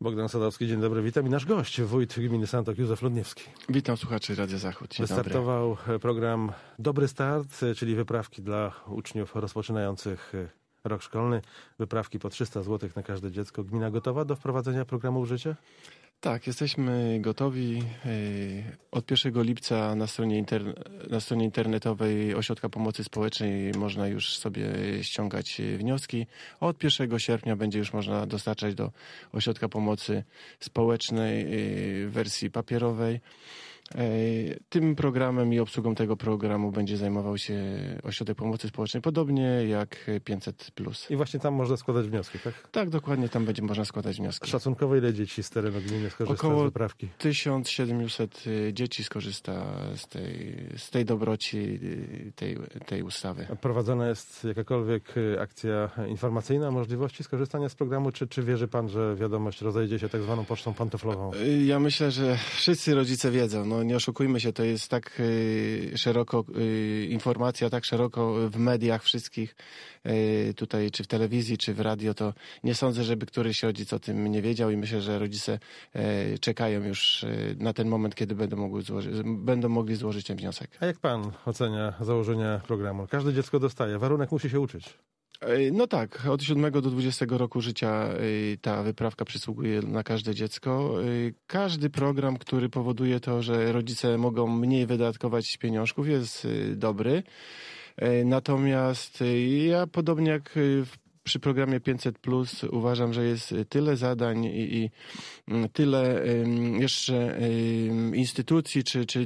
Bogdan Sadowski, dzień dobry, witam. I nasz gość, wójt gminy Santok, Józef Ludniewski. Witam słuchaczy Radia Zachód. Dzień Wystartował program Dobry Start, czyli wyprawki dla uczniów rozpoczynających rok szkolny. Wyprawki po 300 zł na każde dziecko. Gmina gotowa do wprowadzenia programu w życie? Tak, jesteśmy gotowi. Od 1 lipca na stronie internetowej Ośrodka Pomocy Społecznej można już sobie ściągać wnioski. Od 1 sierpnia będzie już można dostarczać do Ośrodka Pomocy Społecznej w wersji papierowej. Tym programem i obsługą tego programu będzie zajmował się Ośrodek Pomocy Społecznej, podobnie jak 500+. I właśnie tam można składać wnioski, tak? Tak, dokładnie, tam będzie można składać wnioski. Szacunkowo ile dzieci z terenu gminy skorzysta z wyprawki? 1700 dzieci skorzysta z tej dobroci, tej ustawy. A prowadzona jest jakakolwiek akcja informacyjna, możliwości skorzystania z programu, czy wierzy pan, że wiadomość rozejdzie się tak zwaną pocztą pantoflową? Ja myślę, że wszyscy rodzice wiedzą. No nie oszukujmy się, to jest tak szeroko informacja, tak szeroko w mediach wszystkich, tutaj czy w telewizji, czy w radio, to nie sądzę, żeby któryś rodzic o tym nie wiedział i myślę, że rodzice czekają już na ten moment, kiedy będą mogli złożyć ten wniosek. A jak pan ocenia założenia programu? Każde dziecko dostaje, warunek musi się uczyć. No tak, od 7 do 20 roku życia ta wyprawka przysługuje na każde dziecko. Każdy program, który powoduje to, że rodzice mogą mniej wydatkować pieniążków, jest dobry. Natomiast ja podobnie jak przy programie 500+, uważam, że jest tyle zadań i tyle jeszcze instytucji, czy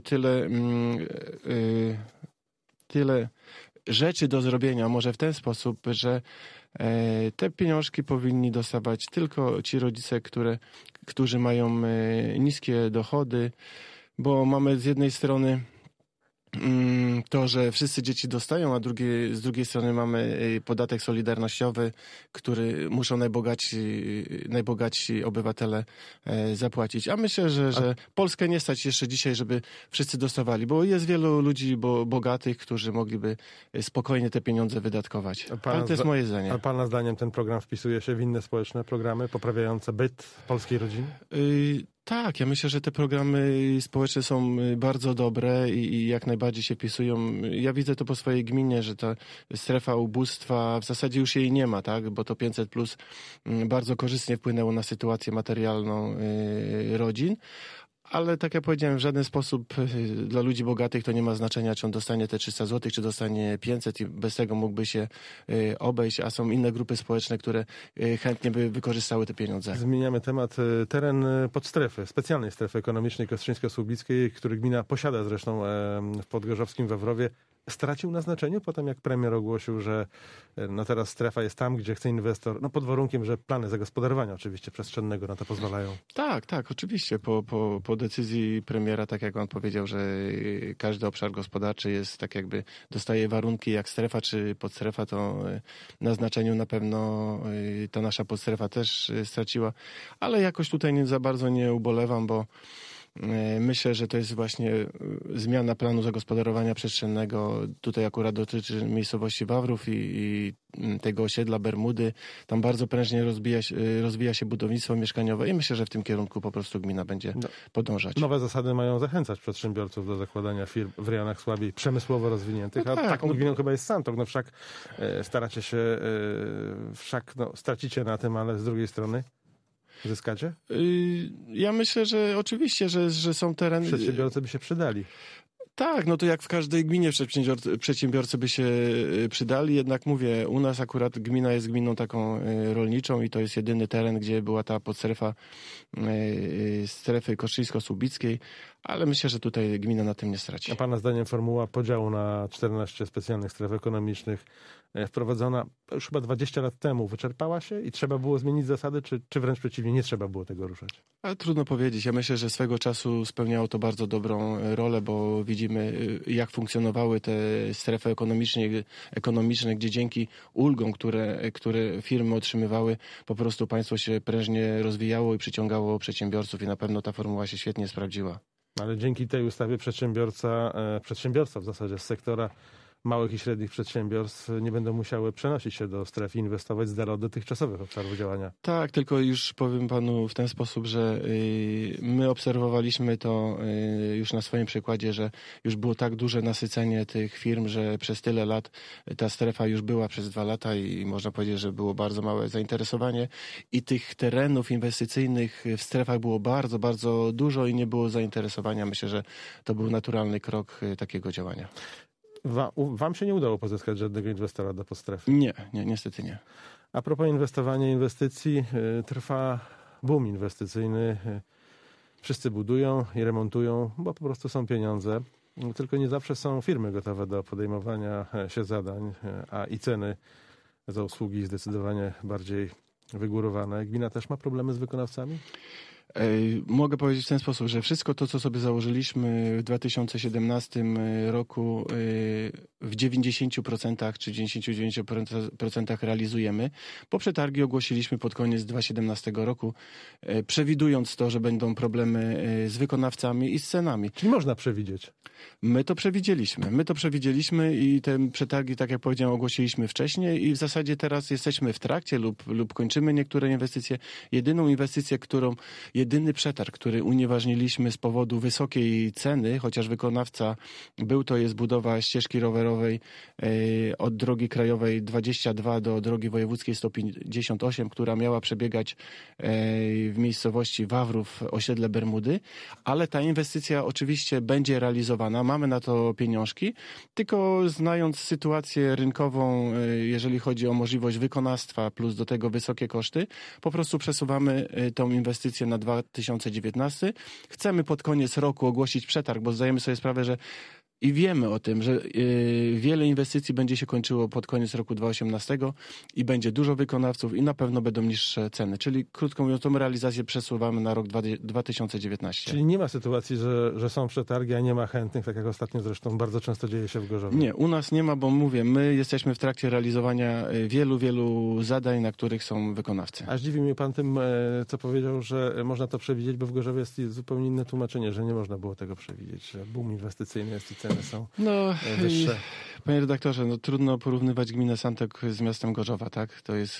tyle rzeczy do zrobienia, może w ten sposób, że te pieniążki powinni dostawać tylko ci rodzice, którzy mają niskie dochody, bo mamy z jednej strony to, że wszyscy dzieci dostają, a z drugiej strony mamy podatek solidarnościowy, który muszą najbogatsi obywatele zapłacić. A myślę, że Polskę nie stać jeszcze dzisiaj, żeby wszyscy dostawali, bo jest wielu ludzi bogatych, którzy mogliby spokojnie te pieniądze wydatkować. Ale to jest moje zdanie. A pana zdaniem ten program wpisuje się w inne społeczne programy poprawiające byt polskiej rodziny? Tak, ja myślę, że te programy społeczne są bardzo dobre i jak najbardziej się wpisują. Ja widzę to po swojej gminie, że ta strefa ubóstwa w zasadzie już jej nie ma, tak? Bo to 500+ bardzo korzystnie wpłynęło na sytuację materialną rodzin. Ale tak jak powiedziałem, w żaden sposób dla ludzi bogatych to nie ma znaczenia, czy on dostanie te 300 zł, czy dostanie 500 i bez tego mógłby się obejść, a są inne grupy społeczne, które chętnie by wykorzystały te pieniądze. Zmieniamy temat. Teren podstrefy, specjalnej strefy ekonomicznej Kostrzyńsko-Słubickiej, który gmina posiada zresztą w Podgorzowskim Wawrowie, stracił na znaczeniu potem, jak premier ogłosił, że teraz strefa jest tam, gdzie chce inwestor, pod warunkiem, że plany zagospodarowania oczywiście przestrzennego na to pozwalają. Tak, oczywiście. Po decyzji premiera, tak jak on powiedział, że każdy obszar gospodarczy jest tak jakby dostaje warunki jak strefa czy podstrefa, to na znaczeniu na pewno ta nasza podstrefa też straciła, ale jakoś tutaj nie za bardzo nie ubolewam, bo myślę, że to jest właśnie zmiana planu zagospodarowania przestrzennego. Tutaj akurat dotyczy miejscowości Wawrów i tego osiedla Bermudy. Tam bardzo prężnie rozwija się budownictwo mieszkaniowe i myślę, że w tym kierunku po prostu gmina będzie podążać. Nowe zasady mają zachęcać przedsiębiorców do zakładania firm w rejonach słabiej przemysłowo rozwiniętych, a taką gminą chyba jest Santok. Wszak staracie się, stracicie na tym, ale z drugiej strony zyskacie? Ja myślę, że oczywiście, że są tereny... Przedsiębiorcy by się przydali. Tak, to jak w każdej gminie przedsiębiorcy by się przydali, jednak mówię, u nas akurat gmina jest gminą taką rolniczą i to jest jedyny teren, gdzie była ta podstrefa strefy kostrzyńsko-słubickiej, ale myślę, że tutaj gmina na tym nie straci. A pana zdaniem formuła podziału na 14 specjalnych stref ekonomicznych wprowadzona już chyba 20 lat temu wyczerpała się i trzeba było zmienić zasady, czy wręcz przeciwnie, nie trzeba było tego ruszać? Ale trudno powiedzieć. Ja myślę, że swego czasu spełniało to bardzo dobrą rolę, bo widzimy, jak funkcjonowały te strefy ekonomiczne, gdzie dzięki ulgom, które firmy otrzymywały, po prostu państwo się prężnie rozwijało i przyciągało przedsiębiorców i na pewno ta formuła się świetnie sprawdziła. Ale dzięki tej ustawie przedsiębiorca w zasadzie z sektora małych i średnich przedsiębiorstw nie będą musiały przenosić się do stref i inwestować z dala od dotychczasowych obszarów działania. Tak, tylko już powiem panu w ten sposób, że my obserwowaliśmy to już na swoim przykładzie, że już było tak duże nasycenie tych firm, że przez tyle lat ta strefa już była przez 2 lata i można powiedzieć, że było bardzo małe zainteresowanie i tych terenów inwestycyjnych w strefach było bardzo, bardzo dużo i nie było zainteresowania. Myślę, że to był naturalny krok takiego działania. Wam się nie udało pozyskać żadnego inwestora do podstrefy? Nie, niestety nie. A propos inwestowania, inwestycji, trwa boom inwestycyjny. Wszyscy budują i remontują, bo po prostu są pieniądze. Tylko nie zawsze są firmy gotowe do podejmowania się zadań, a i ceny za usługi zdecydowanie bardziej wygórowane. Gmina też ma problemy z wykonawcami? Mogę powiedzieć w ten sposób, że wszystko to, co sobie założyliśmy w 2017 roku w 90% czy 99% realizujemy. Bo przetargi ogłosiliśmy pod koniec 2017 roku, przewidując to, że będą problemy z wykonawcami i z cenami. Czyli można przewidzieć? My to przewidzieliśmy i te przetargi, tak jak powiedziałem, ogłosiliśmy wcześniej i w zasadzie teraz jesteśmy w trakcie lub kończymy niektóre inwestycje. Jedyny przetarg, który unieważniliśmy z powodu wysokiej ceny, chociaż wykonawca to jest budowa ścieżki rowerowej od drogi krajowej 22 do drogi wojewódzkiej 158, która miała przebiegać w miejscowości Wawrów, osiedle Bermudy, ale ta inwestycja oczywiście będzie realizowana, mamy na to pieniążki, tylko znając sytuację rynkową, jeżeli chodzi o możliwość wykonawstwa plus do tego wysokie koszty, po prostu przesuwamy tą inwestycję na 2019. Chcemy pod koniec roku ogłosić przetarg, bo zdajemy sobie sprawę, że i wiemy o tym, że wiele inwestycji będzie się kończyło pod koniec roku 2018 i będzie dużo wykonawców i na pewno będą niższe ceny. Czyli krótko mówiąc, tą realizację przesuwamy na rok 2019. Czyli nie ma sytuacji, że są przetargi, a nie ma chętnych, tak jak ostatnio zresztą bardzo często dzieje się w Gorzowie. Nie, u nas nie ma, bo mówię, my jesteśmy w trakcie realizowania wielu zadań, na których są wykonawcy. A zdziwi mnie pan tym, co powiedział, że można to przewidzieć, bo w Gorzowie jest zupełnie inne tłumaczenie, że nie można było tego przewidzieć, że boom inwestycyjny jest i ceny są wyższe. Panie redaktorze, trudno porównywać gminę Santok z miastem Gorzowa, tak? To jest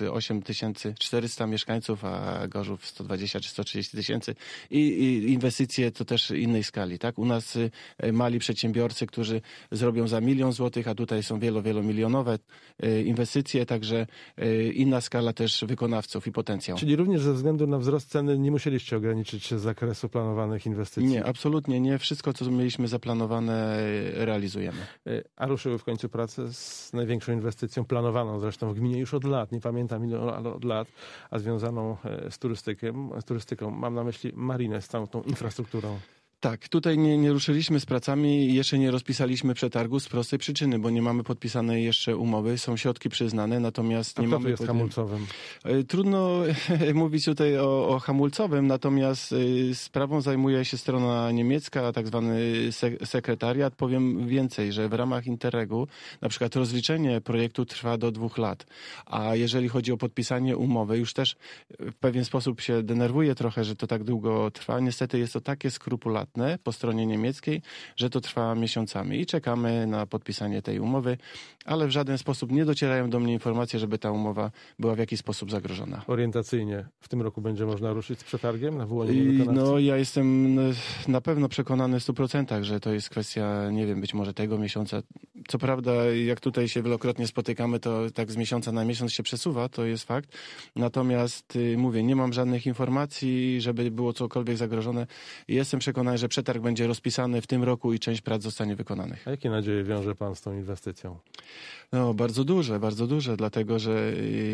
8400 mieszkańców, a Gorzów 120 czy 130 tysięcy i inwestycje to też innej skali, tak? U nas mali przedsiębiorcy, którzy zrobią za 1 000 000 złotych, a tutaj są wielomilionowe inwestycje, także inna skala też wykonawców i potencjał. Czyli również ze względu na wzrost ceny nie musieliście ograniczyć zakresu planowanych inwestycji? Nie, absolutnie nie. Wszystko, co mieliśmy zaplanowane, realizujemy. A ruszyły w końcu prace z największą inwestycją, planowaną zresztą w gminie już od lat, nie pamiętam ile, ale od lat, a związaną z turystyką. Mam na myśli marinę z całą tą infrastrukturą. Tak, tutaj nie ruszyliśmy z pracami i jeszcze nie rozpisaliśmy przetargu z prostej przyczyny, bo nie mamy podpisanej jeszcze umowy, są środki przyznane, natomiast nie mamy... jest hamulcowym? Trudno mówić tutaj o hamulcowym, natomiast sprawą zajmuje się strona niemiecka, tak zwany sekretariat. Powiem więcej, że w ramach Interregu na przykład rozliczenie projektu trwa do 2 lat, a jeżeli chodzi o podpisanie umowy, już też w pewien sposób się denerwuję trochę, że to tak długo trwa. Niestety jest to takie skrupulatne po stronie niemieckiej, że to trwa miesiącami i czekamy na podpisanie tej umowy, ale w żaden sposób nie docierają do mnie informacje, żeby ta umowa była w jakiś sposób zagrożona. Orientacyjnie w tym roku będzie można ruszyć z przetargiem na wyłonienie wykonawcy? No, ja jestem na pewno przekonany w 100%, że to jest kwestia, nie wiem, być może tego miesiąca. Co prawda, jak tutaj się wielokrotnie spotykamy, to tak z miesiąca na miesiąc się przesuwa, to jest fakt. Natomiast mówię, nie mam żadnych informacji, żeby było cokolwiek zagrożone. Jestem przekonany, że przetarg będzie rozpisany w tym roku i część prac zostanie wykonanych. A jakie nadzieje wiąże pan z tą inwestycją? No, bardzo duże, dlatego że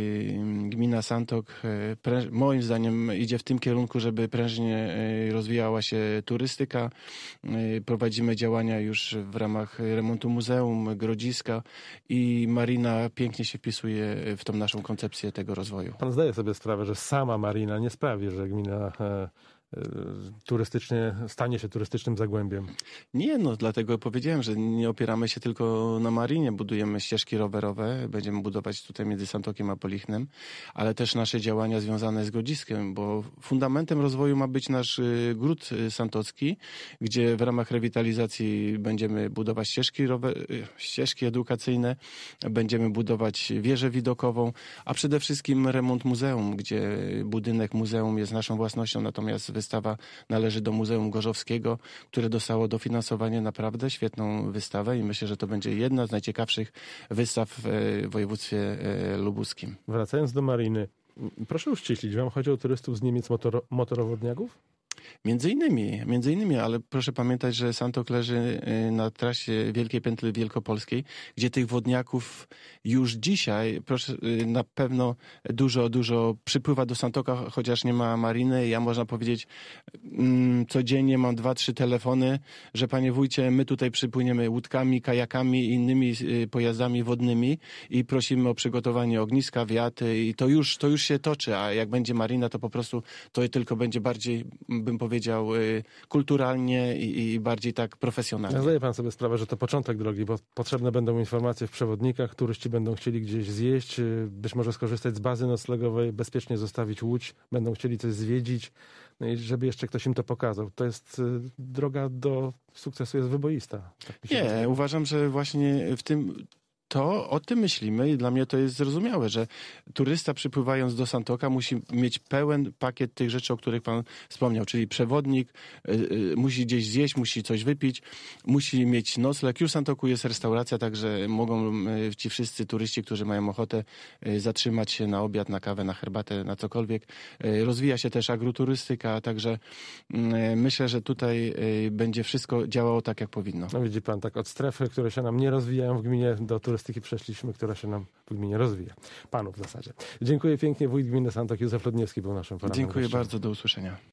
gmina Santok moim zdaniem idzie w tym kierunku, żeby prężnie rozwijała się turystyka. Prowadzimy działania już w ramach remontu muzeum, grodziska i marina pięknie się wpisuje w tą naszą koncepcję tego rozwoju. Pan zdaje sobie sprawę, że sama marina nie sprawi, że gmina turystycznie, stanie się turystycznym zagłębiem. Nie, no dlatego powiedziałem, że nie opieramy się tylko na marinie, budujemy ścieżki rowerowe, będziemy budować tutaj między Santokiem a Polichnem, ale też nasze działania związane z Grodziskiem, bo fundamentem rozwoju ma być nasz gród santocki, gdzie w ramach rewitalizacji będziemy budować ścieżki edukacyjne, będziemy budować wieżę widokową, a przede wszystkim remont muzeum, gdzie budynek muzeum jest naszą własnością, natomiast wystawa należy do Muzeum Gorzowskiego, które dostało dofinansowanie, naprawdę świetną wystawę i myślę, że to będzie jedna z najciekawszych wystaw w województwie lubuskim. Wracając do mariny, proszę uściślić, wam chodzi o turystów z Niemiec motorowodniaków? Między innymi, ale proszę pamiętać, że Santok leży na trasie Wielkiej Pętli Wielkopolskiej, gdzie tych wodniaków już dzisiaj na pewno dużo przypływa do Santoka, chociaż nie ma mariny. Ja można powiedzieć, codziennie mam 2-3 telefony, że panie wójcie, my tutaj przypłyniemy łódkami, kajakami i innymi pojazdami wodnymi i prosimy o przygotowanie ogniska, wiaty i to już się toczy, a jak będzie marina, to po prostu to tylko będzie bardziej, bym powiedział, kulturalnie i bardziej tak profesjonalnie. Zdaje pan sobie sprawę, że to początek drogi, bo potrzebne będą informacje w przewodnikach, turyści będą chcieli gdzieś zjeść, być może skorzystać z bazy noclegowej, bezpiecznie zostawić łódź, będą chcieli coś zwiedzić, no i żeby jeszcze ktoś im to pokazał. To jest droga do sukcesu, jest wyboista. Tak Nie, uważam, że właśnie o tym myślimy i dla mnie to jest zrozumiałe, że turysta przypływając do Santoka musi mieć pełen pakiet tych rzeczy, o których pan wspomniał, czyli przewodnik, musi gdzieś zjeść, musi coś wypić, musi mieć nocleg. Już w Santoku jest restauracja, także mogą ci wszyscy turyści, którzy mają ochotę zatrzymać się na obiad, na kawę, na herbatę, na cokolwiek. Rozwija się też agroturystyka, także myślę, że tutaj będzie wszystko działało tak, jak powinno. No widzi pan, tak od strefy, które się nam nie rozwijają w gminie, do turystyki przeszliśmy, która się nam w gminie rozwija. Panu w zasadzie. Dziękuję pięknie. Wójt gminy Santok Józef Lodniewski był naszym porannym Dziękuję gościem. bardzo. Do usłyszenia.